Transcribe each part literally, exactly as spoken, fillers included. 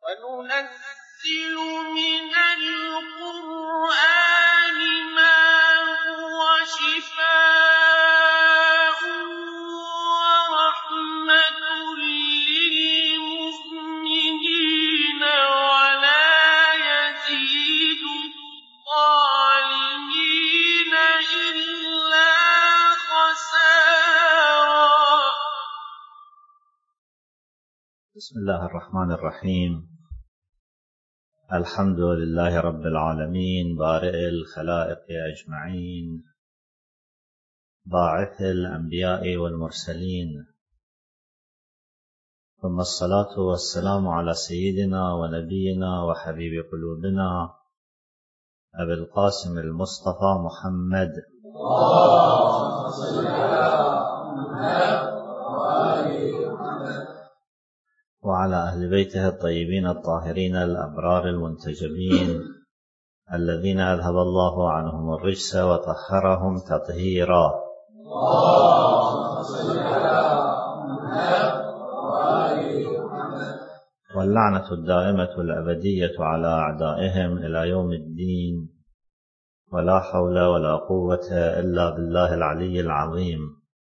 وننزل من القرآن ما هو شفاء ورحمة للمؤمنين ولا يزيد الظالمين إلا خسارا. بسم الله الرحمن الرحيم. الحمد لله رب العالمين بارئ الخلائق أجمعين باعث الأنبياء والمرسلين، ثم الصلاة والسلام على سيدنا ونبينا وحبيب قلوبنا أبي القاسم المصطفى محمد اللهم صل على محمد وآل محمد وعلى أهل بيته الطيبين الطاهرين الأبرار المنتجبين الذين أذهب الله عنهم الرجس وطهرهم تطهيرا. اللهم صل على محمد وآل محمد واللعنة الدائمة الأبدية على أعدائهم إلى يوم الدين، ولا حول ولا قوة إلا بالله العلي العظيم.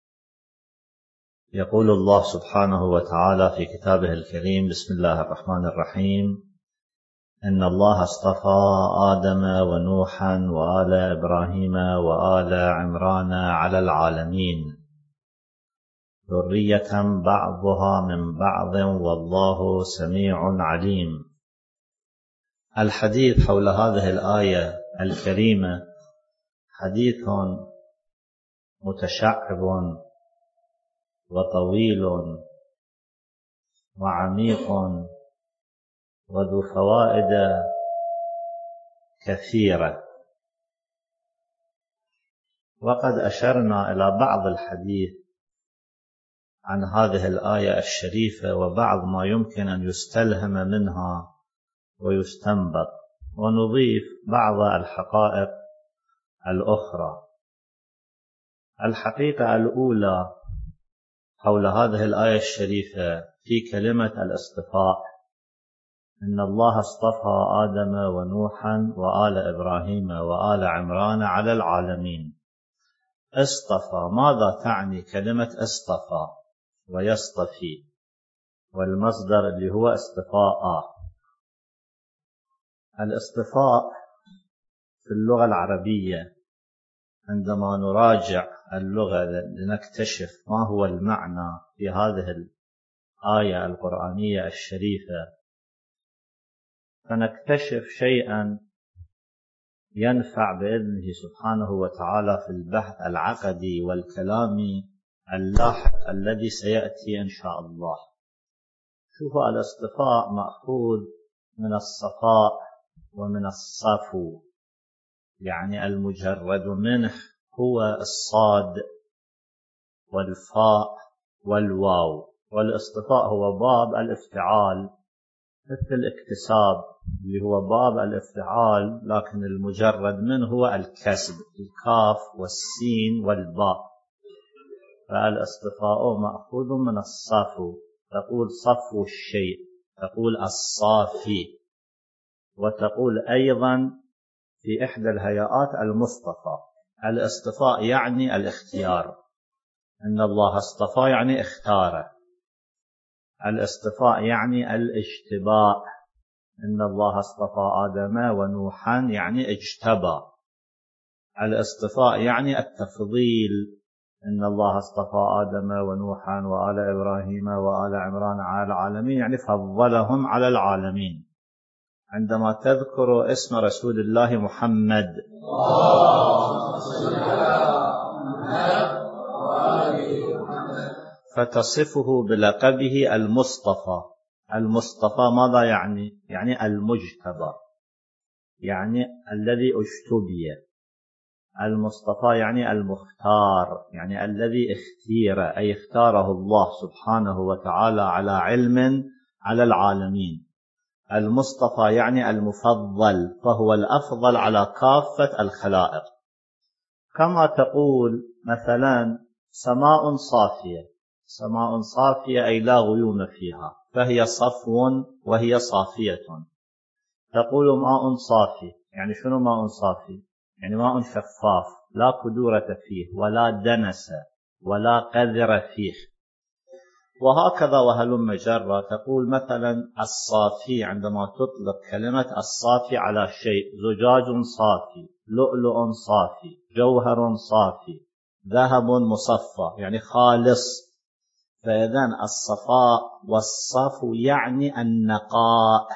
يقول الله سبحانه وتعالى في كتابه الكريم: بسم الله الرحمن الرحيم. إن الله اصطفى آدم ونوحا وآل إبراهيم وآل عمران على العالمين، ذرية بعضها من بعض والله سميع عليم. الحديث حول هذه الآية الكريمة حديث متشعب وطويل وعميق وذو فوائد كثيرة، وقد أشرنا إلى بعض الحديث عن هذه الآية الشريفة وبعض ما يمكن أن يستلهم منها ويستنبط، ونضيف بعض الحقائق الأخرى. الحقيقة الأولى حول هذه الآية الشريفة في كلمة الاصطفاء. إن الله اصطفى آدم ونوحا وآل إبراهيم وآل عمران على العالمين. اصطفى، ماذا تعني كلمة اصطفى ويصطفي؟ والمصدر اللي هو اصطفاء. الاصطفاء في اللغة العربية عندما نراجع اللغة لنكتشف ما هو المعنى في هذه الآية القرآنية الشريفة، فنكتشف شيئا ينفع بإذنه سبحانه وتعالى في البحث العقدي والكلامي اللاحق الذي سيأتي إن شاء الله. شوفوا، الاصطفاء مأخوذ من الصفاء ومن الصفو، يعني المجرد منه هو الصاد والفاء والواو، والاصطفاء هو باب الافتعال، مثل الاكتساب اللي هو باب الافتعال، لكن المجرد منه هو الكسب، الكاف والسين والباء. فالاصطفاء مأخوذ من الصفو، تقول صفو الشيء، تقول الصافي، وتقول أيضا في إحدى الهيئات المصطفى. الاصطفاء يعني الاختيار، إن الله اصطفى يعني اختاره. الاصطفاء يعني الاجتباء، إن الله اصطفى آدم ونوحا يعني اجتبى. الاصطفاء يعني التفضيل، إن الله اصطفى آدم ونوحا وآل إبراهيم وآل عمران على العالمين، يعني فضلهم على العالمين. عندما تذكر اسم رسول الله محمد اللهم صل على محمد وآل محمد فتصفه بلقبه المصطفى. المصطفى ماذا يعني؟ يعني المجتبى، يعني الذي اجتبي. المصطفى يعني المختار، يعني الذي اختير، أي اختاره الله سبحانه وتعالى على علم على العالمين. المصطفى يعني المفضل، فهو الأفضل على كافة الخلائق. كما تقول مثلا سماء صافية، سماء صافية أي لا غيوم فيها، فهي صفو وهي صافية. تقول ماء صافي، يعني شنو ماء صافي؟ يعني ماء شفاف لا كدورة فيه ولا دنس ولا قذر فيه. وهكذا وهلم جرة. تقول مثلا الصافي، عندما تطلق كلمة الصافي على شيء، زجاج صافي، لؤلؤ صافي، جوهر صافي، ذهب مصفى، يعني خالص. فإذن الصفاء والصفو يعني النقاء،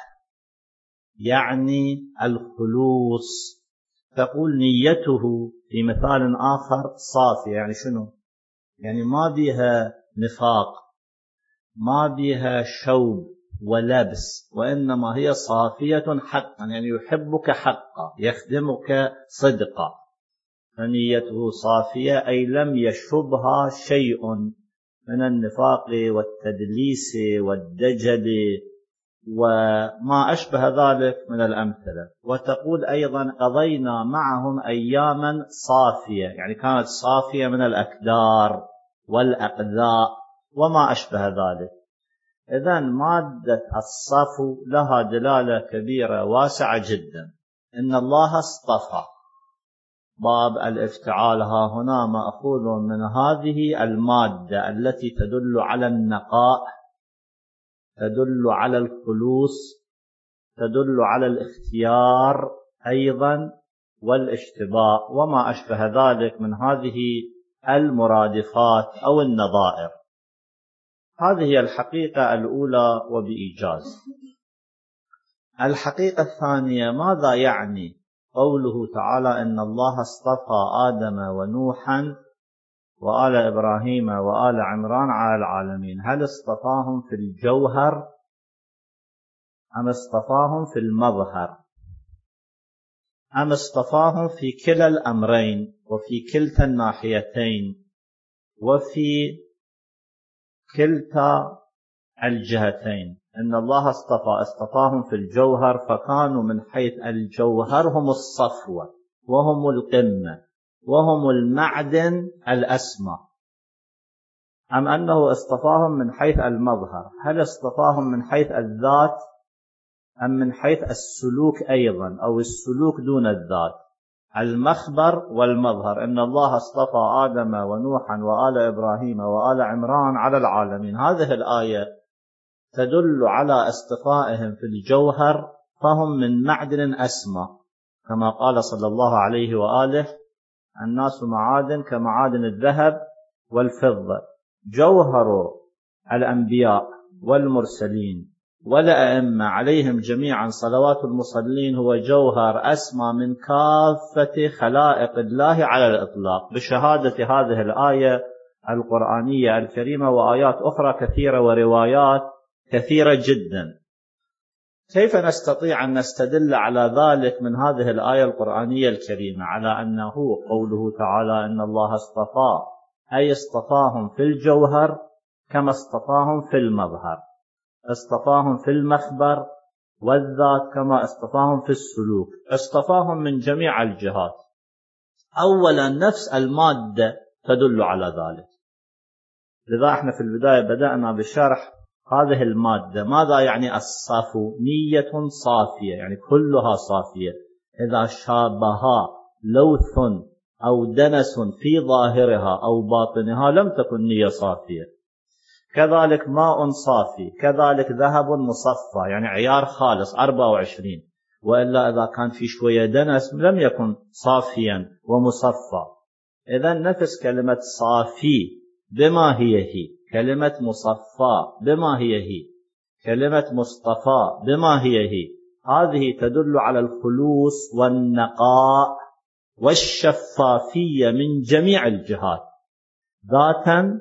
يعني الخلوص. تقول نيته في مثال آخر صافية، يعني شنو؟ يعني ما بها نفاق، ما بها شوب ولبس، وإنما هي صافية حقا، يعني يحبك حقا، يخدمك صدقا. فنيته صافية أي لم يشبها شيء من النفاق والتدليس والدجل وما أشبه ذلك من الأمثلة. وتقول أيضا قضينا معهم أياما صافية، يعني كانت صافية من الأكدار والأقذاء وما أشبه ذلك. إذن مادة الصفو لها دلالة كبيرة واسعة جدا. إن الله اصطفى، باب الافتعال ها هنا مأخوذ من هذه المادة التي تدل على النقاء، تدل على الخلوص، تدل على الاختيار أيضا والاشتباء وما أشبه ذلك من هذه المرادفات أو النظائر. هذه هي الحقيقة الأولى وبإيجاز. الحقيقة الثانية، ماذا يعني قوله تعالى إن الله اصطفى آدم ونوحا وآل إبراهيم وآل عمران على العالمين؟ هل اصطفاهم في الجوهر أم اصطفاهم في المظهر أم اصطفاهم في كلا الأمرين وفي كلتا الناحيتين وفي كلتا الجهتين؟ إن الله اصطفى اصطفاهم في الجوهر، فكانوا من حيث الجوهر هم الصفوة وهم القمة وهم المعدن الأسمى. أم أنه اصطفاهم من حيث المظهر؟ هل اصطفاهم من حيث الذات أم من حيث السلوك أيضا، أو السلوك دون الذات؟ المخبر والمظهر. إن الله اصطفى آدم ونوحا وآل إبراهيم وآل عمران على العالمين. هذه الآية تدل على اصطفائهم في الجوهر، فهم من معدن أسمى، كما قال صلى الله عليه وآله: الناس معادن كمعادن الذهب والفضة. جوهر الأنبياء والمرسلين والأئمة عليهم جميعا صلوات المصلين هو جوهر أسمى من كافة خلائق الله على الإطلاق، بشهادة هذه الآية القرآنية الكريمة وآيات أخرى كثيرة وروايات كثيرة جدا. كيف نستطيع أن نستدل على ذلك من هذه الآية القرآنية الكريمة على أنه قوله تعالى إن الله اصطفى، أي اصطفاهم في الجوهر كما اصطفاهم في المظهر، اصطفاهم في المخبر والذات كما اصطفاهم في السلوك، اصطفاهم من جميع الجهات. أولا نفس المادة تدل على ذلك. لذا احنا في البداية بدأنا بشرح هذه المادة. ماذا يعني الصفو؟ نية صافية، يعني كلها صافية. إذا شابها لوث أو دنس في ظاهرها أو باطنها لم تكن نية صافية. كذلك ماء صافي، كذلك ذهب مصفى، يعني عيار خالص أربعة وعشرين، وإلا إذا كان في شوية دنس لم يكن صافيا ومصفى. إذن نفس كلمة صافي بما هي هي، كلمة مصفى بما هي هي، كلمة مصطفى بما هي هي، هذه تدل على الخلوص والنقاء والشفافية من جميع الجهات، ذاتا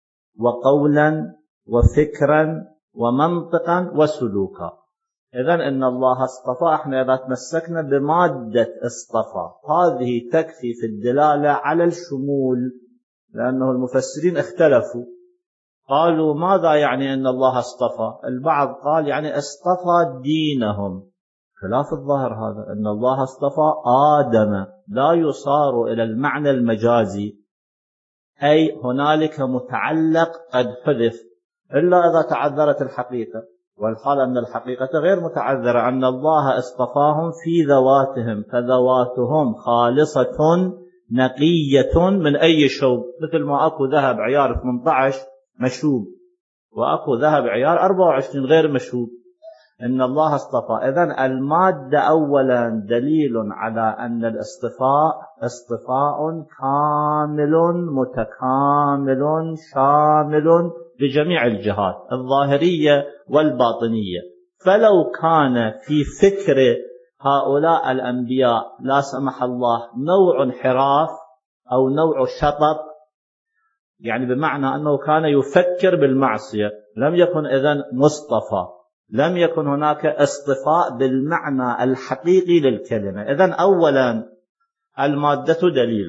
وقولا وفكرا ومنطقا وسلوكا. إذن إن الله اصطفى، احنا إذا تمسكنا بمادة اصطفى هذه تكفي في الدلالة على الشمول، لأنه المفسرين اختلفوا، قالوا ماذا يعني أن الله اصطفى؟ البعض قال يعني اصطفى دينهم، خلاف الظاهر هذا. أن الله اصطفى آدم لا يصار إلى المعنى المجازي، أي هنالك متعلق قد حذف، إلا إذا تعذرت الحقيقة، والحال أن الحقيقة غير متعذرة، أن الله اصطفاهم في ذواتهم، فذواتهم خالصة نقية من أي شوب، مثل ما أكو ذهب عيار ثمانية عشر مشوب وأكو ذهب عيار أربعة وعشرين غير مشوب. إن الله اصطفى. إذن المادة أولا دليل على أن الاصطفاء اصطفاء كامل متكامل شامل بجميع الجهات الظاهرية والباطنية. فلو كان في فكر هؤلاء الأنبياء لا سمح الله نوع انحراف أو نوع شطط، يعني بمعنى أنه كان يفكر بالمعصية، لم يكن إذن مصطفى، لم يكن هناك اصطفاء بالمعنى الحقيقي للكلمة. إذن أولا المادة دليل.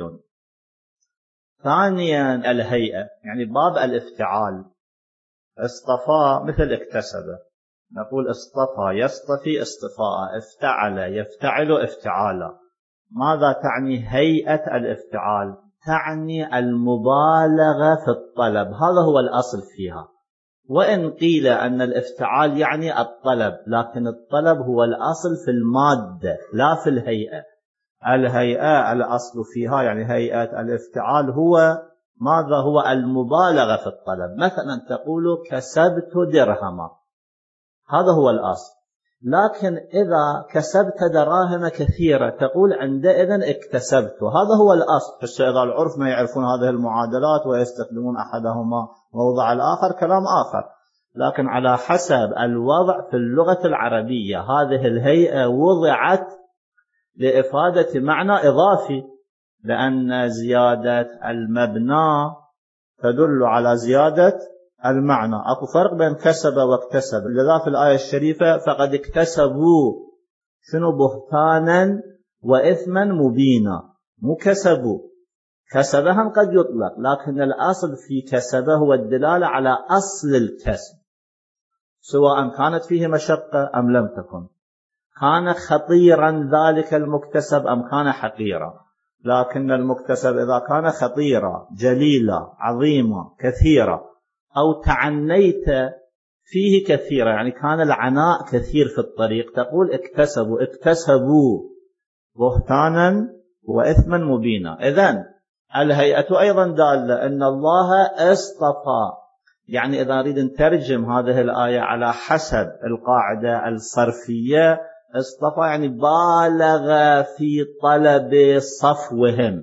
ثانيا الهيئة، يعني باب الافتعال. اصطفى مثل اكتسب، نقول اصطفى يصطفي اصطفاء، افتعل يفتعل افتعالا. ماذا تعني هيئة الافتعال؟ تعني المبالغة في الطلب، هذا هو الأصل فيها. وإن قيل أن الافتعال يعني الطلب، لكن الطلب هو الأصل في المادة لا في الهيئة. الهيئة الأصل فيها، يعني هيئة الافتعال هو ماذا؟ هو المبالغة في الطلب. مثلا تقول كسبت درهما، هذا هو الأصل. لكن إذا كسبت دراهم كثيرة تقول عندئذ اكتسبت، هذا هو الأصل. حتى إذا العرف ما يعرفون هذه المعادلات ويستخدمون أحدهما موضع الآخر كلام آخر، لكن على حسب الوضع في اللغة العربية هذه الهيئة وضعت لإفادة معنى إضافي، لأن زيادة المبنى تدل على زيادة المعنى. أكو فرق بين كسب واكتسب، لذا في الآية الشريفة فقد اكتسبوا شنو؟ بهتانا وإثما مبينا. مو كسبوا، كسبهم قد يطلق، لكن الأصل في كسبه هو الدلالة على أصل الكسب، سواء كانت فيه مشقة أم لم تكن، كان خطيرا ذلك المكتسب أم كان حقيرا. لكن المكتسب إذا كان خطيرا جليلا عظيما كثيرا، أو تعنيت فيه كثيرا، يعني كان العناء كثير في الطريق، تقول اكتسبوا اكتسبوا بهتانا وإثما مبينا. إذن الهيئة أيضا دالة أن الله اصطفى. يعني إذا نريد نترجم هذه الآية على حسب القاعدة الصرفية، اصطفى يعني بالغ في طلب صفوهم،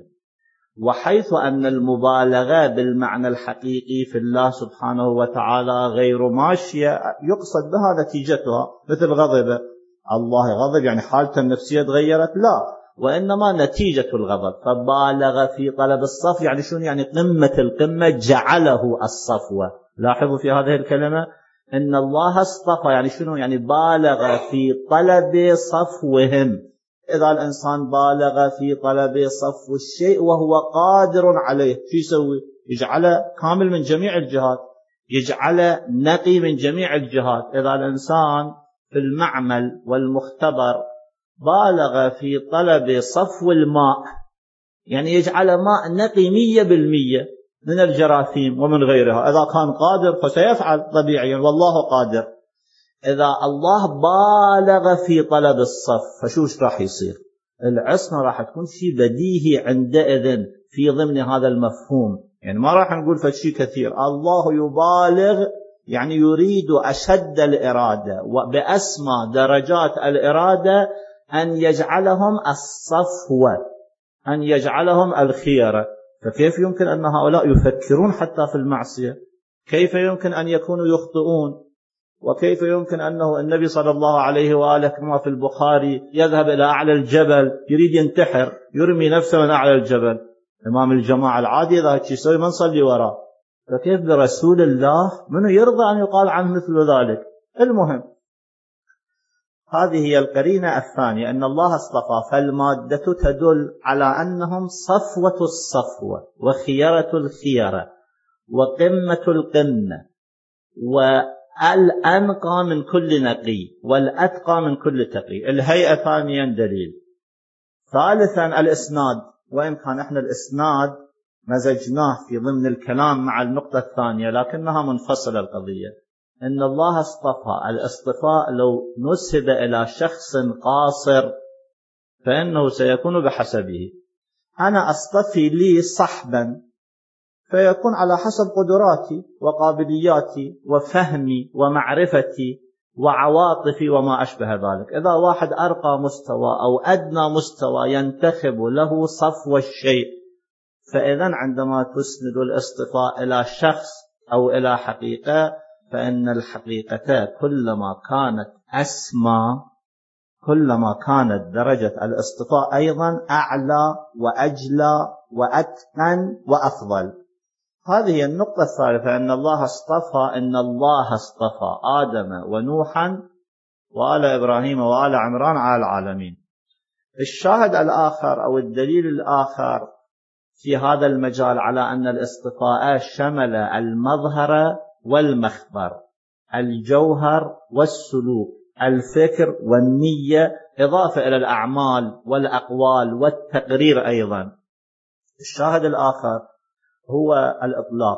وحيث أن المبالغة بالمعنى الحقيقي في الله سبحانه وتعالى غير ماشية يقصد بها نتيجتها، مثل غضب الله، غضب يعني حالته النفسية تغيرت، لا، وإنما نتيجة الغضب. فبالغ في طلب الصفو يعني شنو؟ يعني قمة القمة جعله الصفوة. لاحظوا في هذه الكلمة إن الله اصطفى يعني شنو؟ يعني بالغ في طلب صفوهم. إذا الإنسان بالغ في طلب صفو الشيء وهو قادر عليه، شو يسوي؟ يجعله كامل من جميع الجهات، يجعله نقي من جميع الجهات. إذا الإنسان في المعمل والمختبر بالغ في طلب صفو الماء، يعني يجعل ماء نقي مية بالمية من الجراثيم ومن غيرها. إذا كان قادر فسيفعل طبيعيا، والله قادر. إذا الله بالغ في طلب الصف فشوش راح يصير؟ العصمة راح تكون شيء بديهي عندئذ في ضمن هذا المفهوم. يعني ما راح نقول فشي كثير، الله يبالغ يعني يريد أشد الإرادة وبأسمى درجات الإرادة أن يجعلهم الصفوة، أن يجعلهم الخيرة. فكيف يمكن أن هؤلاء يفكرون حتى في المعصية؟ كيف يمكن أن يكونوا يخطئون؟ وكيف يمكن أنه النبي صلى الله عليه وآله كما في البخاري يذهب إلى أعلى الجبل يريد ينتحر، يرمي نفسه من أعلى الجبل؟ إمام الجماعة العادي إذا هيك يسوي ما نصلي وراه، فكيف برسول الله منه يرضى أن يقال عنه مثل ذلك؟ المهم، هذه هي القرينة الثانية، أن الله اصطفى. فالمادة تدل على أنهم صفوة الصفوة وخيرة الخيرة وقمة القمة والأنقى من كل نقي والأتقى من كل تقي. الهيئة ثانيا دليل. ثالثا الإسناد، وإن كان إحنا الإسناد مزجناه في ضمن الكلام مع النقطة الثانية، لكنها منفصلة القضية. إن الله اصطفى، الاصطفاء لو نسب إلى شخص قاصر فإنه سيكون بحسبه. أنا أصطفي لي صحبا فيكون على حسب قدراتي وقابلياتي وفهمي ومعرفتي وعواطفي وما أشبه ذلك. إذا واحد أرقى مستوى أو أدنى مستوى ينتخب له صفو الشيء، فإذا عندما تسند الاصطفاء إلى شخص أو إلى حقيقة، فإن الحقيقة كلما كانت أسمى كلما كانت درجة الاصطفاء أيضا أعلى وأجلى وأتقن وأفضل. هذه النقطة الثالثة، أن الله اصطفى إن الله اصطفى آدم ونوحا وآل إبراهيم وآل عمران على العالمين. الشاهد الآخر أو الدليل الآخر في هذا المجال على أن الاصطفاء شمل المظهر والمخبر، الجوهر والسلوك، الفكر والنية، إضافة إلى الأعمال والأقوال والتقرير أيضا. الشاهد الآخر هو الإطلاق،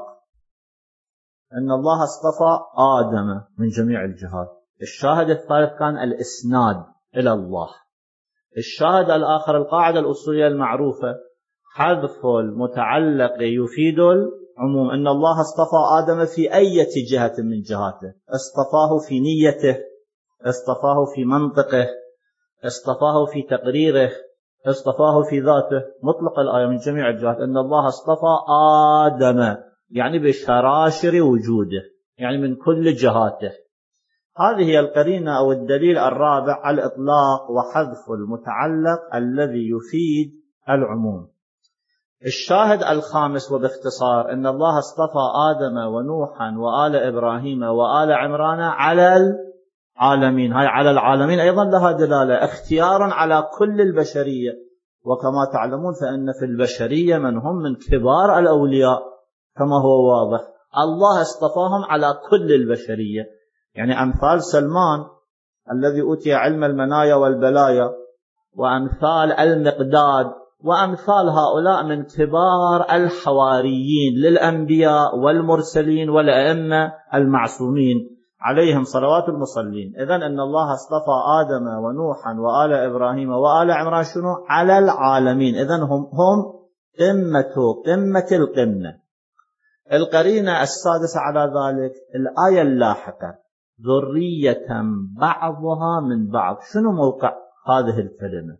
أن الله اصطفى آدم من جميع الجهات. الشاهد الثالث كان الإسناد إلى الله. الشاهد الآخر القاعدة الأصولية المعروفة، حذف المتعلق يفيد العموم. أن الله اصطفى آدم في أي جهة من جهاته، اصطفاه في نيته، اصطفاه في منطقه، اصطفاه في تقريره، اصطفاه في ذاته. مطلق الآية من جميع الجهات. أن الله اصطفى آدم يعني بشراشر وجوده، يعني من كل جهاته. هذه هي القرينة أو الدليل الرابع، الإطلاق وحذف المتعلق الذي يفيد العموم. الشاهد الخامس وباختصار، أن الله اصطفى آدم ونوحا وآل إبراهيم وآل عمران على العالمين. هاي على العالمين أيضا لها دلالة، اختيار على كل البشرية. وكما تعلمون فإن في البشرية من هم من كبار الأولياء كما هو واضح، الله اصطفاهم على كل البشرية. يعني أمثال سلمان الذي أوتي علم المنايا والبلايا، وأمثال المقداد، وأمثال هؤلاء من كبار الحواريين للأنبياء والمرسلين والأئمة المعصومين عليهم صلوات المصلين. إذن أن الله اصطفى آدم ونوحا وآل إبراهيم وآل عمران شنو؟ على العالمين. إذن هم هم قمة قمة القمة. القرينة السادسة على ذلك الآية اللاحقة، ذرية بعضها من بعض. شنو موقع هذه الكلمة؟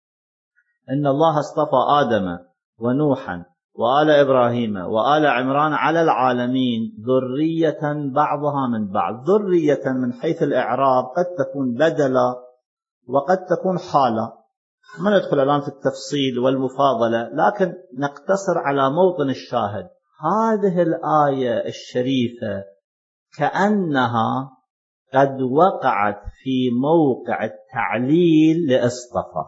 إن الله اصطفى آدم ونوحا وآل إبراهيم وآل عمران على العالمين ذرية بعضها من بعض. ذرية من حيث الإعراب قد تكون بدلا وقد تكون حالا. ما ندخل الآن في التفصيل والمفاضلة، لكن نقتصر على موطن الشاهد. هذه الآية الشريفة كأنها قد وقعت في موقع التعليل لأصطفى،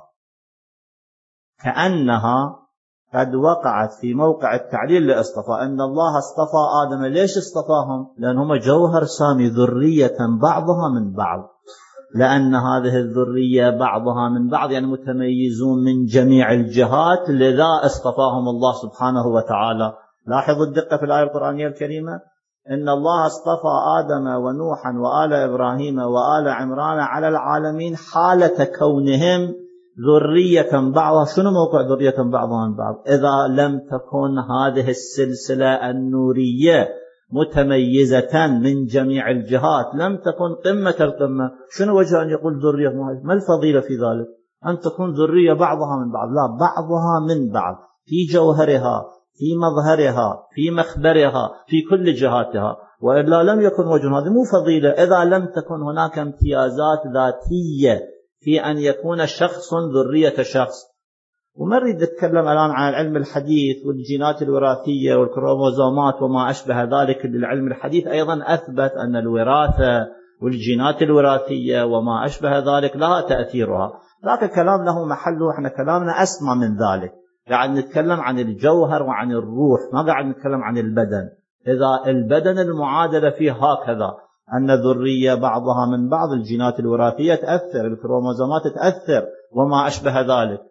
كأنها قد وقعت في موقع التعليل لأصطفى. أن الله اصطفى آدم، ليش اصطفاهم؟ لأنهم جوهر سامي، ذرية بعضها من بعض. لأن هذه الذرية بعضها من بعض يعني متميزون من جميع الجهات، لذا اصطفاهم الله سبحانه وتعالى. لاحظوا الدقة في الآية القرآنية الكريمة. إن الله اصطفى آدم ونوحا وآل إبراهيم وآل عمران على العالمين حالة كونهم ذرية بعضها. شنو موقع ذرية بعضها من بعض؟ إذا لم تكن هذه السلسلة النورية متميزة من جميع الجهات، لم تكن قمة القمة. شنو وجه أن يقول ذرية؟ ما الفضيلة في ذلك؟ أن تكون ذرية بعضها من بعض. لا، بعضها من بعض في جوهرها، في مظهرها، في مخبرها، في كل جهاتها. وإلا لم يكن وجه. هذه مو فضيلة إذا لم تكن هناك امتيازات ذاتية في أن يكون شخص ذرية شخص. وما نريد نتكلم الآن عن العلم الحديث والجينات الوراثية والكروموزومات وما أشبه ذلك. للعلم الحديث أيضا أثبت أن الوراثة والجينات الوراثية وما أشبه ذلك لها تأثيرها، لكن كلام له محله. احنا كلامنا أسمى من ذلك، قاعد نتكلم عن الجوهر وعن الروح، ما قاعد نتكلم عن البدن. إذا البدن المعادلة فيه هكذا، أن ذرية بعضها من بعض، الجينات الوراثية تأثر، الكروموزومات تأثر وما أشبه ذلك.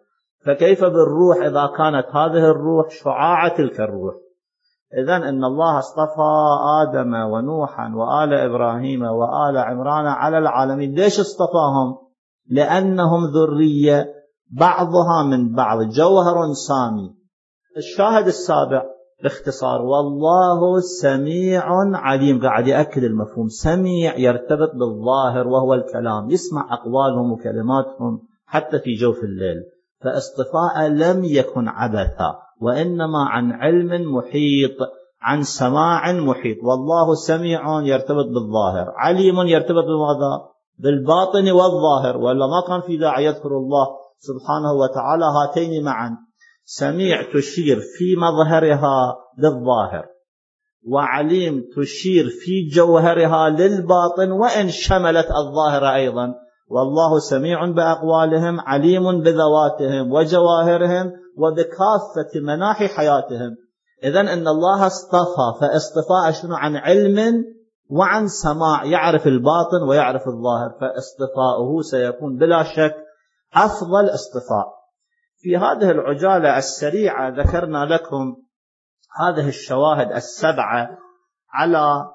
فكيف بالروح إذا كانت هذه الروح شعاع تلك الروح؟ إذن إن الله اصطفى آدم ونوحا وآل إبراهيم وآل عمران على العالمين. ليش اصطفاهم؟ لأنهم ذرية بعضها من بعض، جوهر سامي. الشاهد السابع باختصار: والله سميع عليم. قاعد يأكد المفهوم. سميع يرتبط بالظاهر وهو الكلام، يسمع أقوالهم وكلماتهم حتى في جوف الليل. فاصطفاء لم يكن عبثا، وإنما عن علم محيط، عن سماع محيط. والله سميع يرتبط بالظاهر، عليم يرتبط بماذا؟ بالباطن والظاهر، ولا ما كان في داعي يذكر الله سبحانه وتعالى هاتين معا. سميع تشير في مظهرها للظاهر، وعليم تشير في جوهرها للباطن، وإن شملت الظاهر أيضا. والله سميع بأقوالهم، عليم بذواتهم وجواهرهم وبكافة مناحي حياتهم. إذن إن الله اصطفى، فاصطفاء شنو؟ عن علم وعن سماع، يعرف الباطن ويعرف الظاهر، فاصطفاؤه سيكون بلا شك أفضل اصطفاء. في هذه العجالة السريعة ذكرنا لكم هذه الشواهد السبعة على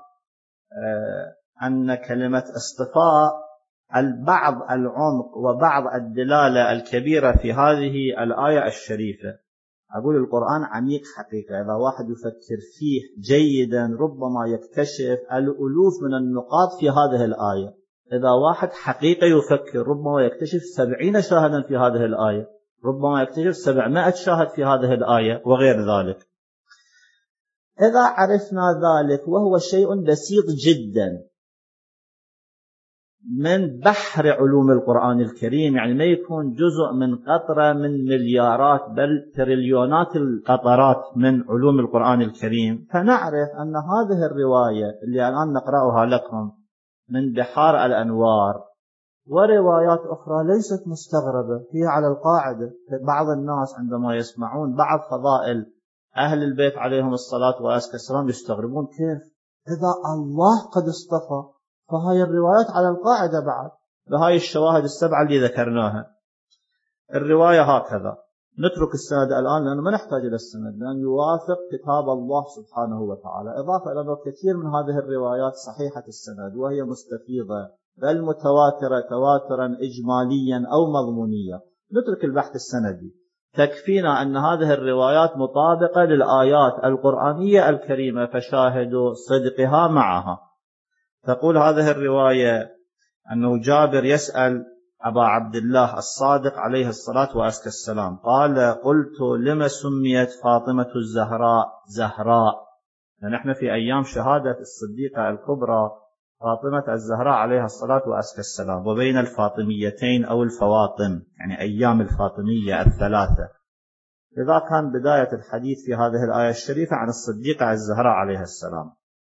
أن كلمة اصطفاء البعض العمق وبعض الدلالة الكبيرة في هذه الآية الشريفة. أقول القرآن عميق حقيقة، إذا واحد يفكر فيه جيدا ربما يكتشف الألوف من النقاط في هذه الآية. إذا واحد حقيقة يفكر ربما يكتشف سبعين شاهدا في هذه الآية، ربما يكتشف سبعمائة شاهد في هذه الآية وغير ذلك. إذا عرفنا ذلك، وهو شيء بسيط جدا من بحر علوم القرآن الكريم، يعني ما يكون جزء من قطرة من مليارات بل تريليونات القطرات من علوم القرآن الكريم، فنعرف أن هذه الرواية اللي الآن نقرأها لكم من بحار الأنوار وروايات أخرى ليست مستغربة، هي على القاعدة. بعض الناس عندما يسمعون بعض فضائل أهل البيت عليهم الصلاة والسلام يستغربون، كيف إذا الله قد اصطفى؟ فهاي الروايات على القاعدة بعد بهاي الشواهد السبعة اللي ذكرناها. الرواية هكذا. نترك السند الآن لأنه ما نحتاج إلى السند، لأن يوافق كتاب الله سبحانه وتعالى. إضافة إلى كثير من هذه الروايات صحيحة السند وهي مستفيضة بل متواترة تواترا إجماليا أو مضمونيا. نترك البحث السندي، تكفينا أن هذه الروايات مطابقة للآيات القرآنية الكريمة، فشاهدوا صدقها معها. تقول هذه الرواية أنه جابر يسأل أبا عبد الله الصادق عليه الصلاة والسلام، قال: قلت لما سميت فاطمة الزهراء زهراء؟ نحن في أيام شهادة الصديقة الكبرى فاطمة الزهراء عليها الصلاة والسلام، وبين الفاطميتين أو الفواطم يعني أيام الفاطمية الثلاثة. إذا كان بداية الحديث في هذه الآية الشريفة عن الصديقة الزهراء عليها السلام،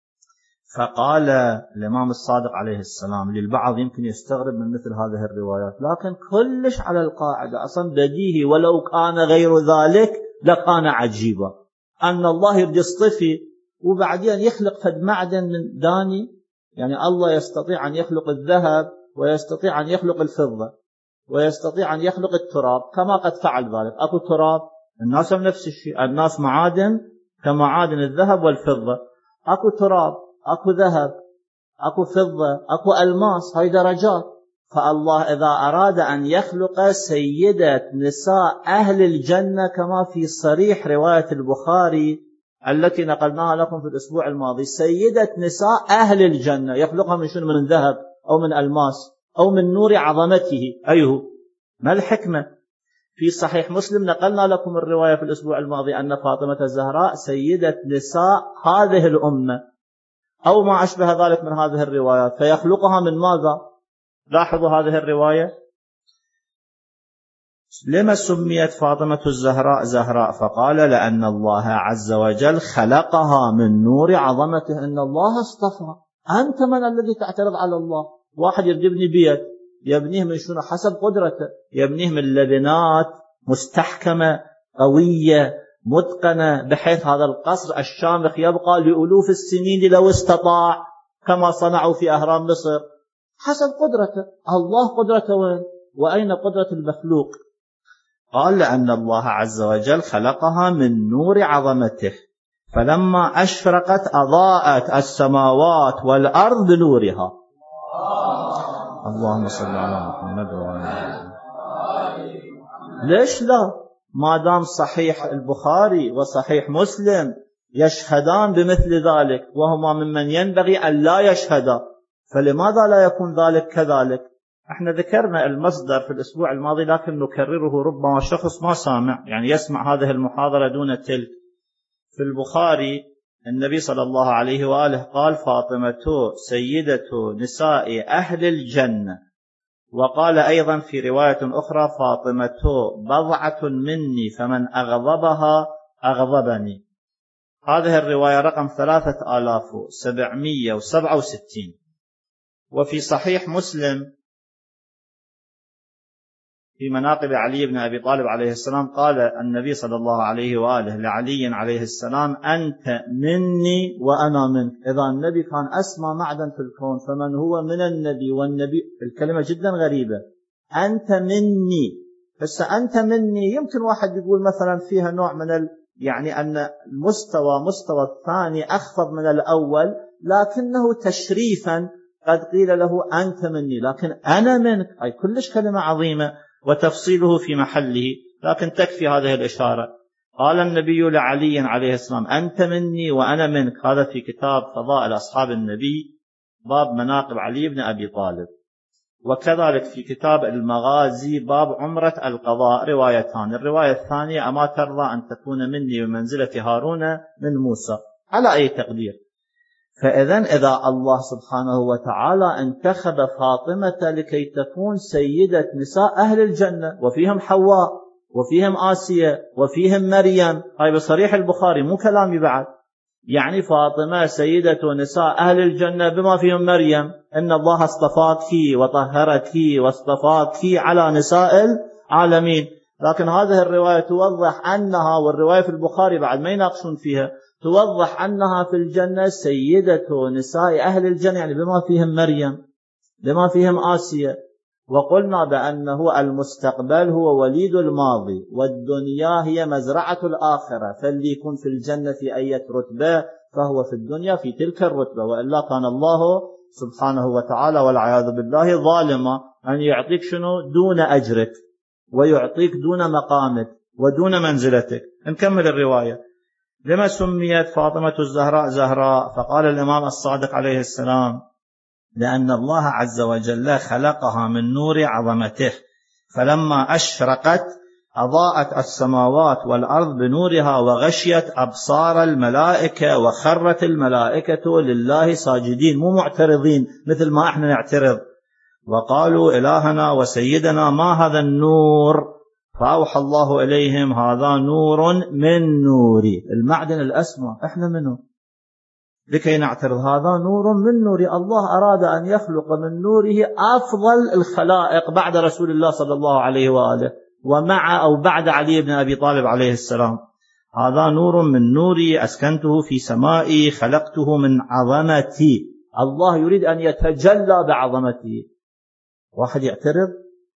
فقال الإمام الصادق عليه السلام، للبعض يمكن يستغرب من مثل هذه الروايات، لكن كلش على القاعدة، أصلا بديهي، ولو كان غير ذلك لكان عجيبا أن الله يبدي يصطفي وبعدين يخلق فد معدن من داني. يعني الله يستطيع أن يخلق الذهب ويستطيع أن يخلق الفضة ويستطيع أن يخلق التراب كما قد فعل ذلك. أكو تراب، الناس نفس الشيء، الناس معادن كمعادن الذهب والفضة. أكو تراب، أكو ذهب، أكو فضة، أكو ألماس، هاي درجات. فالله إذا أراد أن يخلق سيدة نساء أهل الجنة كما في صريح رواية البخاري التي نقلناها لكم في الأسبوع الماضي، سيدة نساء أهل الجنة، يخلقها من شنو؟ من الذهب أو من ألماس أو من نور عظمته. أيه ما الحكمة؟ في صحيح مسلم نقلنا لكم الرواية في الأسبوع الماضي أن فاطمة الزهراء سيدة نساء هذه الأمة أو ما أشبه ذلك من هذه الروايات، فيخلقها من ماذا؟ لاحظوا هذه الرواية: لما سميت فاطمة الزهراء زهراء؟ فقال: لأن الله عز وجل خلقها من نور عظمته. إن الله اصطفى. أنت من الذي تعترض على الله؟ واحد يبني بيت، يبنيه من شنو؟ حسب قدرته، يبنيه من لبنات مستحكمة قوية متقنة، بحيث هذا القصر الشامخ يبقى لألوف السنين لو استطاع، كما صنعوا في أهرام مصر، حسب قدرته. الله قدرته وين؟ وأين قدرة المخلوق؟ قال لأن الله عز وجل خلقها من نور عظمته، فلما أشرقت أضاءت السماوات والأرض بنورها. اللهم صل على محمد وعلى. ليش لا؟ ما دام صحيح البخاري وصحيح مسلم يشهدان بمثل ذلك وهما ممن ينبغي أن لا يشهدا، فلماذا لا يكون ذلك كذلك؟ احنا ذكرنا المصدر في الأسبوع الماضي لكن نكرره، ربما شخص ما سامع يعني يسمع هذه المحاضرة دون تلك. في البخاري النبي صلى الله عليه وآله قال: فاطمة سيدة نساء أهل الجنة. وقال أيضا في رواية أخرى: فاطمة بضعة مني فمن أغضبها أغضبني. هذه الرواية رقم ثلاثة آلاف وسبعمائة وسبعة وستين. وفي صحيح مسلم في مناقب علي بن أبي طالب عليه السلام قال النبي صلى الله عليه وآله لعلي عليه السلام: أنت مني وأنا منك. إذا النبي كان أسمى معدن في الكون، فمن هو من النبي والنبي؟ الكلمة جدا غريبة، أنت مني. بس أنت مني يمكن واحد يقول مثلا فيها نوع من ال... يعني أن المستوى مستوى الثاني أخفض من الأول، لكنه تشريفا قد قيل له أنت مني، لكن أنا منك أي كلش كلمة عظيمة وتفصيله في محله، لكن تكفي هذه الإشارة. قال النبي لعلي عليه السلام: أنت مني وأنا منك. هذا في كتاب فضائل أصحاب النبي باب مناقب علي بن أبي طالب. وكذلك في كتاب المغازي باب عمرة القضاء روايتان. الرواية الثانية: أما ترضى أن تكون مني بمنزلة هارون من موسى، على أي تقدير. فإذن إذا الله سبحانه وتعالى انتخب فاطمة لكي تكون سيدة نساء أهل الجنة، وفيهم حواء وفيهم آسيا وفيهم مريم، هاي بصريح البخاري مو كلامي بعد، يعني فاطمة سيدة نساء أهل الجنة بما فيهم مريم. إن الله اصطفاك وطهرك واصطفاك على نساء العالمين. لكن هذه الرواية توضح أنها، والرواية في البخاري بعد ما يناقشون فيها، توضح أنها في الجنة سيدة نساء أهل الجنة، يعني بما فيهم مريم بما فيهم آسيا. وقلنا بأنه المستقبل هو وليد الماضي، والدنيا هي مزرعة الآخرة، فاللي يكون في الجنة في أي رتبة فهو في الدنيا في تلك الرتبة، وإلا كان الله سبحانه وتعالى والعياذ بالله ظالما أن يعطيك شنو دون أجرك، ويعطيك دون مقامك ودون منزلتك. نكمل الرواية. لما سميت فاطمة الزهراء زهراء؟ فقال الإمام الصادق عليه السلام: لأن الله عز وجل خلقها من نور عظمته، فلما أشرقت أضاءت السماوات والأرض بنورها، وغشيت أبصار الملائكة، وخرت الملائكة لله ساجدين، مو معترضين مثل ما احنا نعترض، وقالوا: إلهنا وسيدنا ما هذا النور؟ فأوحى الله إليهم: هذا نور من نوري. المعدن الأسمى احنا منه لكي نعترض، هذا نور من نوري. الله أراد أن يخلق من نوره أفضل الخلائق بعد رسول الله صلى الله عليه وآله، ومع أو بعد علي بن أبي طالب عليه السلام. هذا نور من نوري أسكنته في سمائي، خلقته من عظمتي. الله يريد أن يتجلى بعظمته. واحد يعترض؟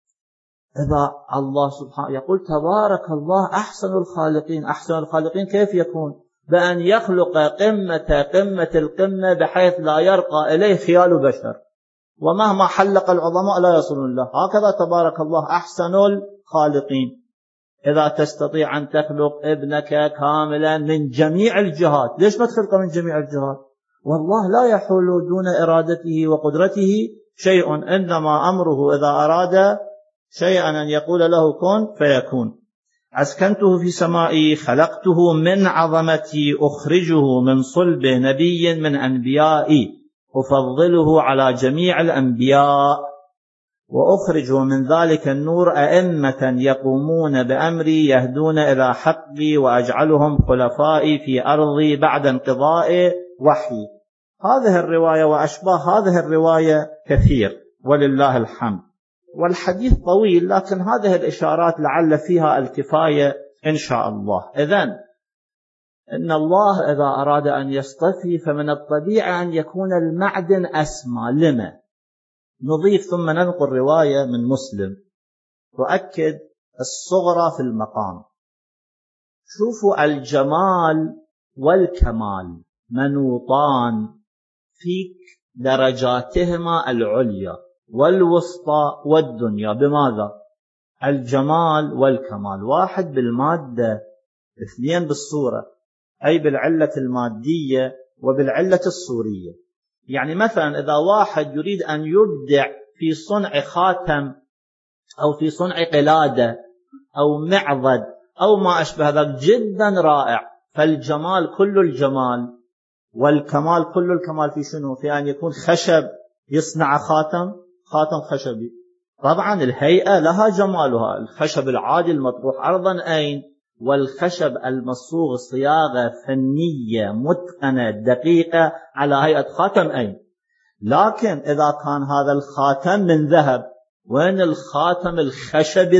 إذا الله سبحانه يقول: تبارك الله أحسن الخالقين. أحسن الخالقين كيف يكون؟ بأن يخلق قمة قمة القمة بحيث لا يرقى إليه خيال بشر، ومهما حلق العظماء لا يصلون له. هكذا تبارك الله أحسن الخالقين. إذا تستطيع أن تخلق ابنك كاملا من جميع الجهات، ليش ما تخلقه من جميع الجهات؟ والله لا يحول دون إرادته وقدرته شيء، إنما أمره إذا أراد شيئا أن يقول له كن فيكون. أسكنته في سمائي، خلقته من عظمتي، أخرجه من صلب نبي من أنبيائي، أفضله على جميع الأنبياء، وأخرجه من ذلك النور أئمة يقومون بأمري يهدون إلى حقي، وأجعلهم خلفائي في أرضي بعد انقضاء وحي. هذه الرواية وأشباه هذه الرواية كثير ولله الحمد، والحديث طويل، لكن هذه الإشارات لعل فيها الكفاية إن شاء الله. إذن إن الله إذا أراد أن يصطفي فمن الطبيعي أن يكون المعدن أسمى. لما؟ نضيف ثم ننقل رواية من مسلم تؤكد الصغرى في المقام. شوفوا الجمال والكمال منوطان في درجاتهما العليا والوسطى والدنيا. بماذا؟ الجمال والكمال، واحد بالمادة، اثنين بالصورة، أي بالعلة المادية وبالعلة الصورية. يعني مثلا إذا واحد يريد أن يبدع في صنع خاتم أو في صنع قلادة أو معضد أو ما أشبه ذلك، جدا رائع، فالجمال كل الجمال والكمال كل الكمال في شنو؟ في أن يكون خشب يصنع خاتم، خاتم خشبي. طبعا الهيئة لها جمالها، الخشب العادي المطروح أرضا أين، والخشب المصوغ صياغة فنية متقنة دقيقة على هيئة خاتم أين. لكن إذا كان هذا الخاتم من ذهب، وين الخاتم الخشبي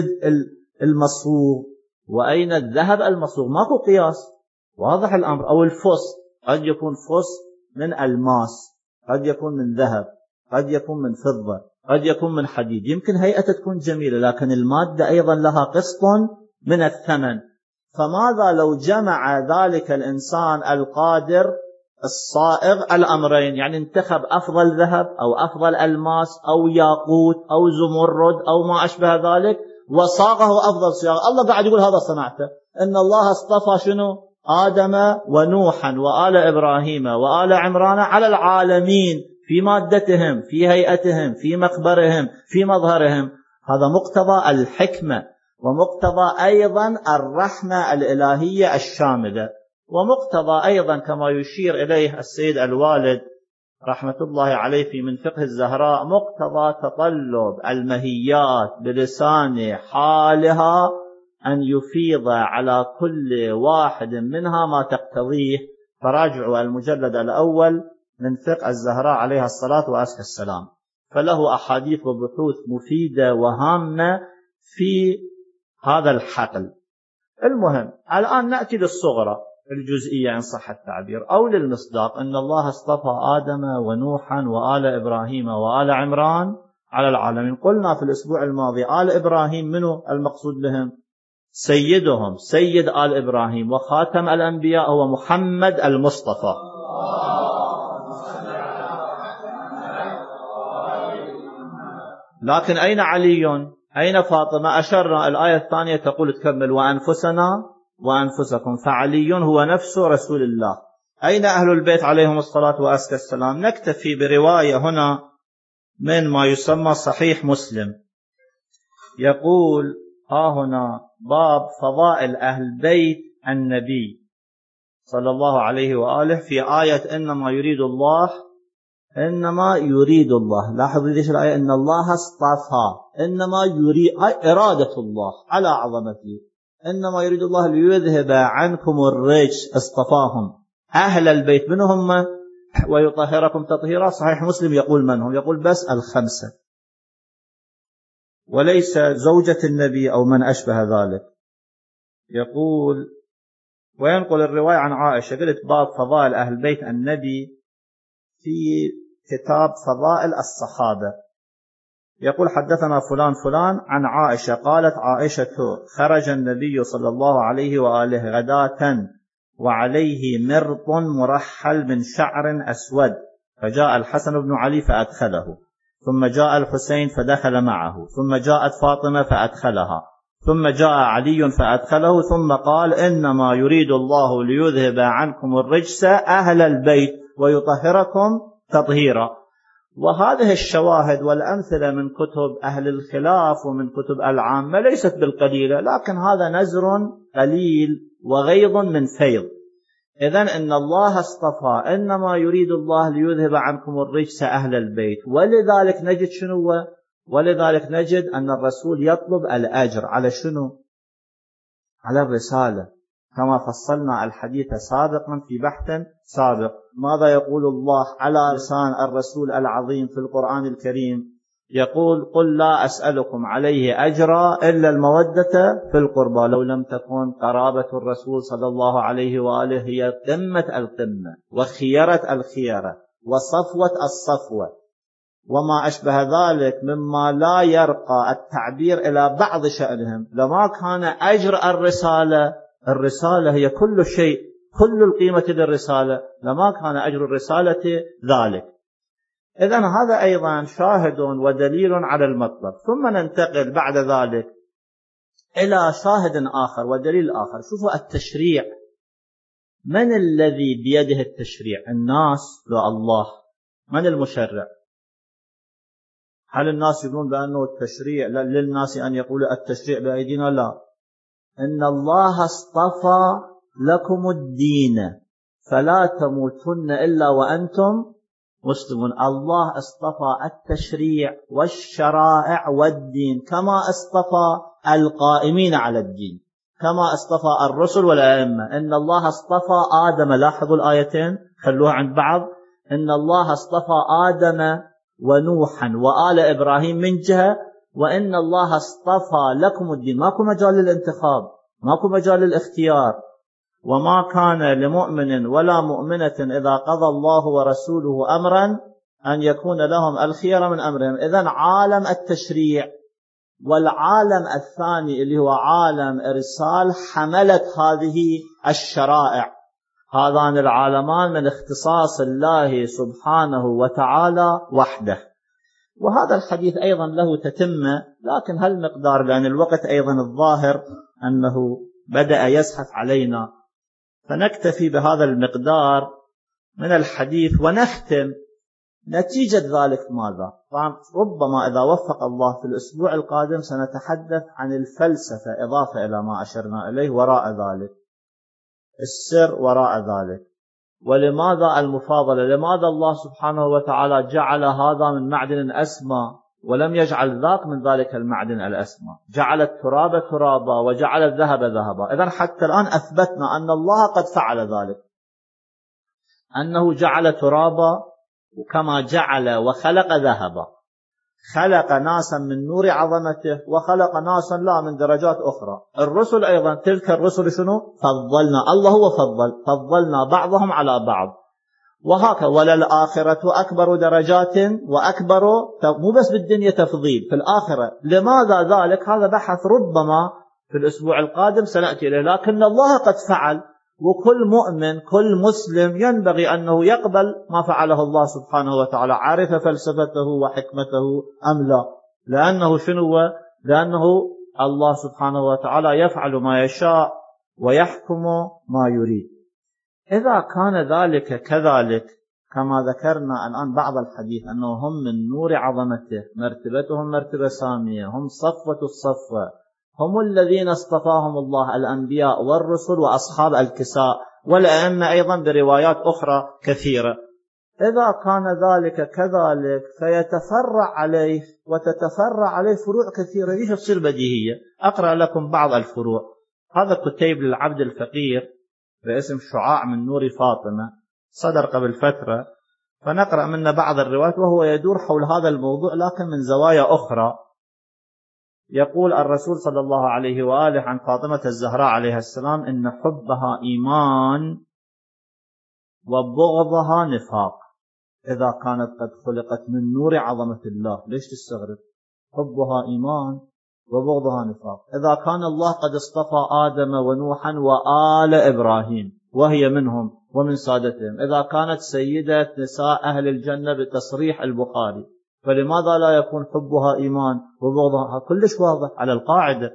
المصوغ وأين الذهب المصوغ؟ ماكو قياس، واضح الأمر. أو الفص، قد يكون فص من الماس، قد يكون من ذهب، قد يكون من فضة، قد يكون من حديد. يمكن هيئة تكون جميلة، لكن المادة أيضا لها قسط من الثمن. فماذا لو جمع ذلك الإنسان القادر الصائغ الأمرين، يعني انتخب أفضل ذهب أو أفضل ألماس أو ياقوت أو زمرد أو ما أشبه ذلك وصاغه أفضل صياغة. الله قاعد يقول هذا صنعته. إن الله اصطفى شنو؟ آدم ونوحا وآل إبراهيم وآل عمران على العالمين في مادتهم، في هيئتهم، في مقبرهم، في مظهرهم. هذا مقتضى الحكمة، ومقتضى أيضا الرحمة الإلهية الشاملة، ومقتضى أيضا كما يشير إليه السيد الوالد رحمة الله عليه في من فقه الزهراء، مقتضى تطلب المهيات بلسان حالها أن يفيض على كل واحد منها ما تقتضيه. فراجعوا المجلد الأول من فقه الزهراء عليها الصلاة وأزكى السلام، فله أحاديث وبحوث مفيدة وهامة في هذا الحقل. المهم الآن نأتي للصغرى الجزئية إن صح التعبير أو للمصداق. أن الله اصطفى آدم ونوحا وآل إبراهيم وآل عمران على العالمين. قلنا في الأسبوع الماضي آل إبراهيم منو المقصود بهم؟ سيدهم، سيد آل إبراهيم وخاتم الأنبياء هو محمد المصطفى. لكن أين علي؟ أين فاطمة؟ أشرنا الآية الثانية تقول تكمل وأنفسنا وأنفسكم، فعلي هو نفس رسول الله. أين أهل البيت عليهم الصلاة وأزكى السلام؟ نكتفي برواية هنا من ما يسمى صحيح مسلم، يقول ها هنا باب فضائل أهل بيت النبي صلى الله عليه وآله في آية إنما يريد الله، إنما يريد الله. لاحظوا ليش الآية إن الله اصطفى، إنما يريد إرادة الله على عظمته. إنما يريد الله ليذهب عنكم الرجس، اصطفاهم أهل البيت من هم ويطهركم تطهيرا. صحيح مسلم يقول من هم؟ يقول بس الخمسة، وليس زوجة النبي أو من أشبه ذلك. يقول وينقل الرواية عن عائشة، قلت باب فضائل أهل بيت النبي في كتاب فضائل الصحابة. يقول حدثنا فلان فلان عن عائشة قالت عائشة خرج النبي صلى الله عليه وآله غداة وعليه مرط مرحل من شعر أسود، فجاء الحسن بن علي فأدخله، ثم جاء الحسين فدخل معه، ثم جاءت فاطمة فأدخلها، ثم جاء علي فأدخله، ثم قال إنما يريد الله ليذهب عنكم الرجس أهل البيت ويطهركم تطهيرا. وهذه الشواهد والأمثلة من كتب أهل الخلاف ومن كتب العامة ليست بالقليلة، لكن هذا نزر قليل وغيض من فيض. إذن إن الله اصطفى، إنما يريد الله ليذهب عنكم الرجس أهل البيت. ولذلك نجد شنو؟ ولذلك نجد أن الرسول يطلب الأجر على شنو؟ على الرسالة، كما فصلنا الحديث سابقا في بحث سابق. ماذا يقول الله على لسان الرسول العظيم في القرآن الكريم؟ يقول قل لا أسألكم عليه أجرا إلا المودة في القربى، لو لم تكن قرابة الرسول صلى الله عليه وآله هي قمة القمة وخيرة الخيرة وصفوة الصفوة وما أشبه ذلك مما لا يرقى التعبير إلى بعض شأنهم، لما كان أجر الرسالة، الرسالة هي كل شيء، كل القيمة للرسالة، لما كان أجر الرسالة ذلك. إذن هذا أيضا شاهد ودليل على المطلب. ثم ننتقل بعد ذلك إلى شاهد آخر ودليل آخر. شوفوا التشريع، من الذي بيده التشريع؟ الناس لو الله؟ من المشرع؟ هل الناس يقولون بأنه التشريع للناس أن يقولوا التشريع بأيدينا؟ لا، إن الله اصطفى لكم الدين فلا تموتن إلا وأنتم مسلمون. الله اصطفى التشريع والشرائع والدين كما اصطفى القائمين على الدين، كما اصطفى الرسل والأئمة. إن الله اصطفى آدم، لاحظوا الآيتين خلوها عند بعض، إن الله اصطفى آدم ونوحا وآل إبراهيم من جهة، وإن الله اصطفى لكم الدين. ماكو مجال للانتخاب، ماكو مجال للاختيار. وما كان لمؤمن ولا مؤمنة إذا قضى الله ورسوله أمرا أن يكون لهم الخير من أمرهم. إذن عالم التشريع والعالم الثاني اللي هو عالم إرسال حملت هذه الشرائع، هذان العالمان من اختصاص الله سبحانه وتعالى وحده. وهذا الحديث أيضا له تتمة، لكن هالمقدار لأن الوقت أيضا الظاهر أنه بدأ يزحف علينا، فنكتفي بهذا المقدار من الحديث ونختم. نتيجة ذلك ماذا؟ طبعا ربما إذا وفق الله في الأسبوع القادم سنتحدث عن الفلسفة إضافة إلى ما أشرنا إليه وراء ذلك، السر وراء ذلك، ولماذا المفاضلة، لماذا الله سبحانه وتعالى جعل هذا من معدن أسمى ولم يجعل ذاك من ذلك المعدن الأسمى، جعل التراب ترابا وجعل الذهب ذهبا. إذن حتى الآن أثبتنا أن الله قد فعل ذلك، أنه جعل ترابا وكما جعل وخلق ذهبا، خلق ناسا من نور عظمته وخلق ناسا لا من درجات أخرى. الرسل أيضا تلك الرسل شنو؟ فضلنا، الله هو فضل، فضلنا بعضهم على بعض، وهكذا. وللآخرة أكبر درجات وأكبر، مو بس بالدنيا تفضيل، في الآخرة. لماذا ذلك؟ هذا بحث ربما في الأسبوع القادم سنأتي إليه، لكن الله قد فعل، وكل مؤمن كل مسلم ينبغي أنه يقبل ما فعله الله سبحانه وتعالى، عارف فلسفته وحكمته أم لا، لأنه شنو؟ لأنه الله سبحانه وتعالى يفعل ما يشاء ويحكم ما يريد. إذا كان ذلك كذلك كما ذكرنا الآن بعض الحديث أنه هم من نور عظمته، مرتبتهم مرتبة سامية، هم صفوة الصفوة، هم الذين اصطفاهم الله، الأنبياء والرسل وأصحاب الكساء والأئمة أيضا بروايات أخرى كثيرة. إذا كان ذلك كذلك فيتفرع عليه وتتفرع عليه فروع كثيرة، إيش تصير بديهية. أقرأ لكم بعض الفروع. هذا كتيب للعبد الفقير باسم شعاع من نور فاطمة، صدر قبل فترة، فنقرأ منه بعض الروايات وهو يدور حول هذا الموضوع لكن من زوايا أخرى. يقول الرسول صلى الله عليه وآله عن فاطمة الزهراء عليها السلام: إن حبها إيمان وبغضها نفاق. إذا كانت قد خلقت من نور عظمة الله ليش تستغرب؟ حبها إيمان وبغضها نفاق. إذا كان الله قد اصطفى آدم ونوحا وآل إبراهيم وهي منهم ومن سادتهم، إذا كانت سيدة نساء أهل الجنة بتصريح البخاري، فلماذا لا يكون حبها إيمان وبغضها؟ كلش واضح على القاعدة.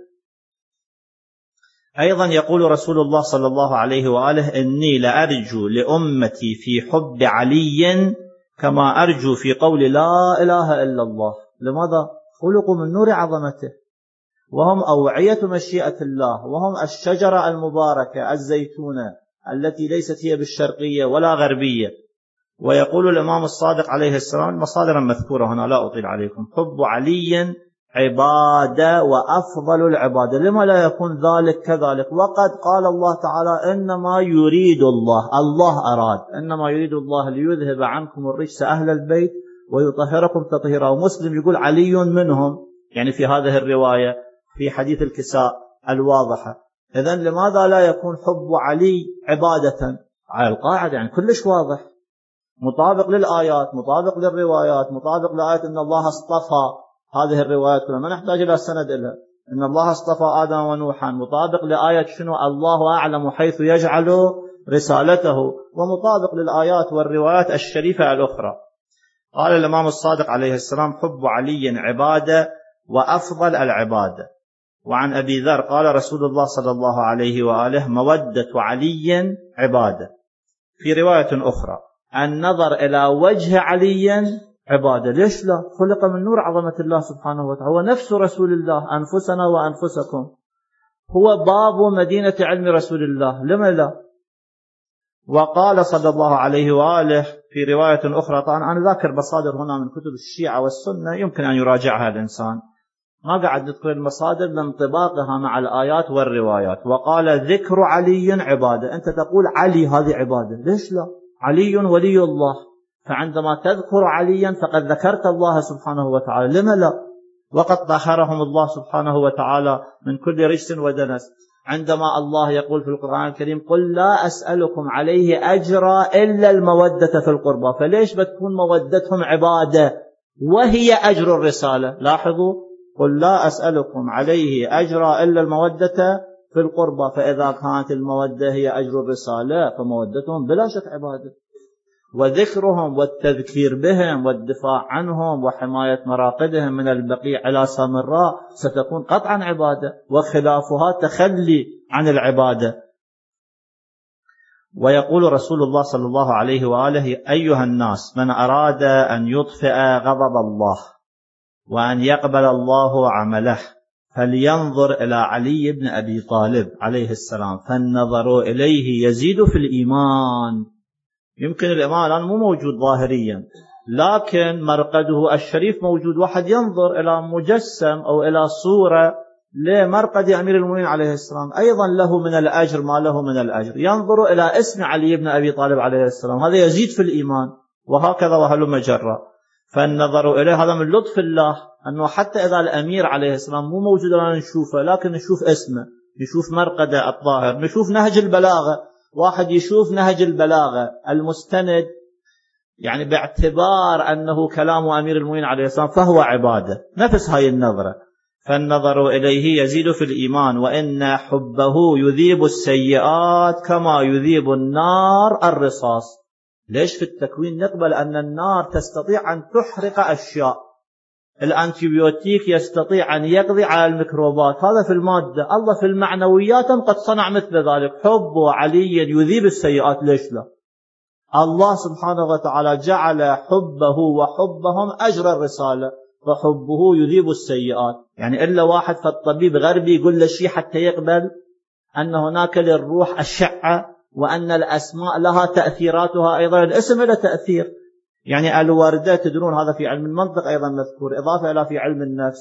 أيضا يقول رسول الله صلى الله عليه وآله: إني لأرجو لأمتي في حب علي كما أرجو في قول لا إله إلا الله. لماذا؟ خلقوا من نور عظمته، وهم أوعية مشيئة الله، وهم الشجرة المباركة الزيتونة التي ليست هي بالشرقية ولا غربية. ويقول الإمام الصادق عليه السلام، مصادر مذكورة هنا لا أطيل عليكم: حب علي عبادة وأفضل العبادة. لما لا يكون ذلك كذلك؟ وقد قال الله تعالى: إنما يريد الله، الله أراد، إنما يريد الله ليذهب عنكم الرجس أهل البيت ويطهركم تطهيرا. ومسلم يقول علي منهم، يعني في هذه الرواية في حديث الكساء الواضحة. إذن لماذا لا يكون حب علي عبادة؟ على القاعدة يعني كلش واضح. مطابق للآيات، مطابق للروايات، مطابق لآية إن الله اصطفى. هذه الروايات كلها ما نحتاج إلى السند إلها. إن الله اصطفى آدم ونوحا مطابق لآية شنو؟ الله أعلم حيث يجعل رسالته، ومطابق للآيات والروايات الشريفة الأخرى. قال الإمام الصادق عليه السلام: حب علي عبادة وأفضل العبادة. وعن أبي ذر قال رسول الله صلى الله عليه وآله: مودة علي عبادة. في رواية أخرى: النظر إلى وجه علي عبادة. ليش لا؟ خلق من نور عظمة الله سبحانه وتعالى، هو نفس رسول الله، أنفسنا وأنفسكم، هو باب مدينة علم رسول الله، لما لا؟ وقال صلى الله عليه وآله في رواية أخرى، طبعا أنا ذاكر مصادر هنا من كتب الشيعة والسنة يمكن أن يراجعها الإنسان، ما قاعد نذكر المصادر لانطباقها مع الآيات والروايات. وقال: ذكر علي عبادة. أنت تقول علي هذه عبادة، ليش لا؟ علي ولي الله، فعندما تذكر عليا فقد ذكرت الله سبحانه وتعالى، لما لا؟ وقد طهرهم الله سبحانه وتعالى من كل رجس ودنس. عندما الله يقول في القرآن الكريم: قل لا أسألكم عليه أجرا إلا المودة في القربى. فليش بتكون مودتهم عبادة وهي أجر الرسالة؟ لاحظوا: قل لا أسألكم عليه أجرا إلا المودة في القربى. فإذا كانت المودة هي أجر الرسالة فمودتهم بلا شك عبادة، وذكرهم والتذكير بهم والدفاع عنهم وحماية مراقدهم من البقيع إلى سامراء ستكون قطعا عبادة، وخلافها تخلي عن العبادة. ويقول رسول الله صلى الله عليه وآله: أيها الناس، من أراد أن يطفئ غضب الله وأن يقبل الله عمله فلينظر إلى علي بن أبي طالب عليه السلام، فالنظر إليه يزيد في الإيمان. يمكن الإيمان الآن مو موجود ظاهريا، لكن مرقده الشريف موجود. واحد ينظر إلى مجسم أو إلى صورة لمرقد أمير المؤمنين عليه السلام، أيضا له من الأجر ما له من الأجر. ينظر إلى اسم علي بن أبي طالب عليه السلام، هذا يزيد في الإيمان، وهكذا وهلم جرا. فالنظر إليه هذا من لطف الله، أنه حتى إذا الأمير عليه السلام مو موجود لنا نشوفه، لكن نشوف اسمه، نشوف مرقده الطاهر، نشوف نهج البلاغة. واحد يشوف نهج البلاغة المستند يعني باعتبار أنه كلام أمير المؤمنين عليه السلام فهو عبادة، نفس هاي النظرة. فالنظر إليه يزيد في الإيمان، وإن حبه يذيب السيئات كما يذيب النار الرصاص. ليش في التكوين نقبل أن النار تستطيع أن تحرق أشياء، الأنتيبيوتيك يستطيع أن يقضي على الميكروبات، هذا في المادة. الله في المعنويات قد صنع مثل ذلك، حب علي يذيب السيئات، ليش لا؟ الله سبحانه وتعالى جعل حبه وحبهم أجر الرسالة، فحبه يذيب السيئات. يعني إلا واحد فالطبيب غربي يقول له شيء حتى يقبل أن هناك للروح أشعة، وأن الأسماء لها تأثيراتها، أيضا الاسم له تأثير. يعني الوردة تدرون هذا في علم المنطق أيضا مذكور، إضافة إلى في علم النفس.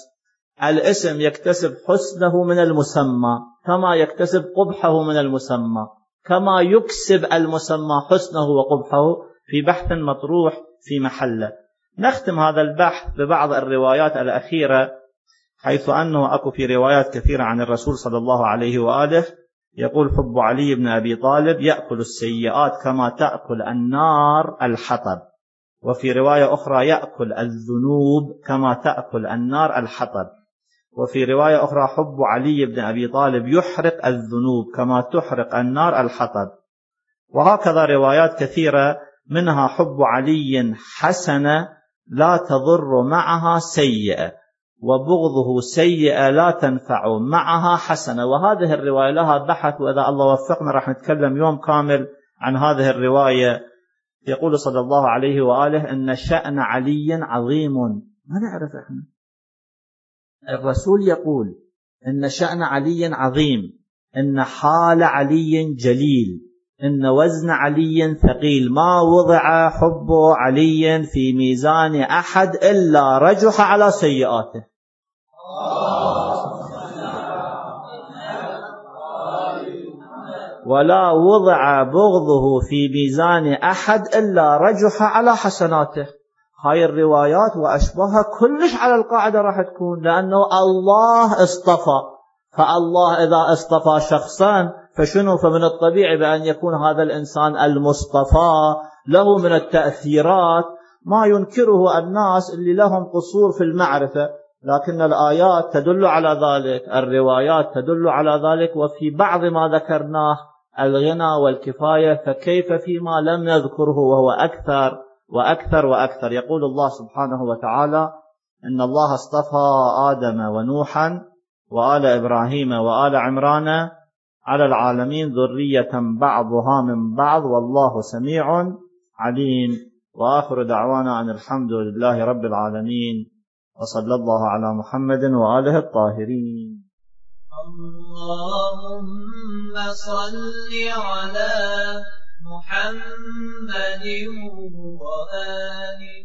الاسم يكتسب حسنه من المسمى كما يكتسب قبحه من المسمى، كما يكسب المسمى حسنه وقبحه، في بحث مطروح في محله. نختم هذا البحث ببعض الروايات الأخيرة، حيث أنه أكو في روايات كثيرة عن الرسول صلى الله عليه وآله يقول: حب علي بن أبي طالب يأكل السيئات كما تأكل النار الحطب. وفي رواية أخرى: يأكل الذنوب كما تأكل النار الحطب. وفي رواية أخرى: حب علي بن أبي طالب يحرق الذنوب كما تحرق النار الحطب. وهكذا روايات كثيرة، منها: حب علي حسنة لا تضر معها سيئة، وبغضه سيئة لا تنفع معها حسنة. وهذه الرواية لها بحث، وإذا الله وفقنا راح نتكلم يوم كامل عن هذه الرواية. يقول صلى الله عليه وآله: إن شأن علي عظيم. ما نعرف إحنا، الرسول يقول إن شأن علي عظيم، إن حال علي جليل، إن وزن علي ثقيل، ما وضع حب علي في ميزان أحد إلا رجح على سيئاته. ولا وضع بغضه في ميزان أحد إلا رجح على حسناته. هاي الروايات وأشبهها كلش على القاعدة راح تكون، لأنه الله اصطفى، فالله إذا اصطفى شخصا فشنو؟ فمن الطبيعي بأن يكون هذا الإنسان المصطفى له من التأثيرات ما ينكره الناس اللي لهم قصور في المعرفة، لكن الآيات تدل على ذلك، الروايات تدل على ذلك، وفي بعض ما ذكرناه الغنى والكفاية، فكيف فيما لم نذكره وهو أكثر وأكثر وأكثر. يقول الله سبحانه وتعالى: إن الله اصطفى آدم ونوحا وآل إبراهيم وآل عمران على العالمين ذرية بعضها من بعض والله سميع عليم. وآخر دعوانا أن الحمد لله رب العالمين، وصلى الله على محمد وآله الطاهرين. اللهم صل على محمد وآله